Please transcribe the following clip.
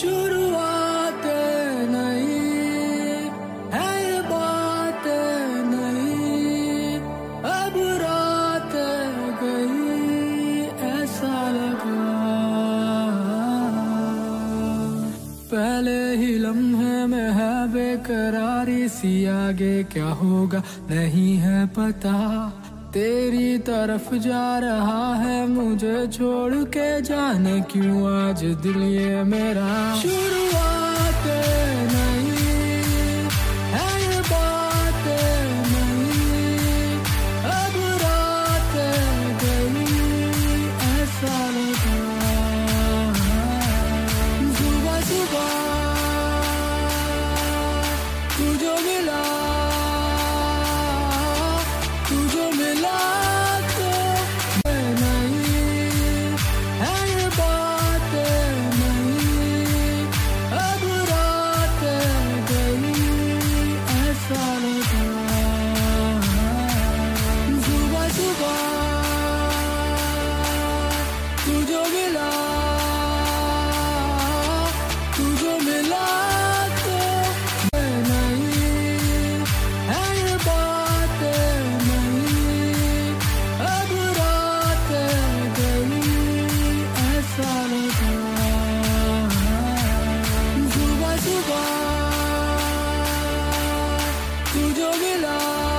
शुरुआत नहीं है ये बात नहीं, अब रात गई ऐसा लगा। पहले ही लम्हे में है बेकरारी सी, आगे क्या होगा नहीं है पता। तेरी तरफ जा रहा है मुझे छोड़ के, जाने क्यों आज दिल ये मेरा। शुरुआत नहीं है ये बात नहीं, अब रात गई ऐसा लगा। सुबह सुबह तू जो मिला, तू जो मिला तो नहीं है ये बात नहीं, अब रात गई ऐसा लगा। सुबह सुबह तू जो मिला, तू जो मिला तो नहीं है ये बात नहीं, अब रात गई ऐसा लगा। सुबह सुबह तू जो मिला,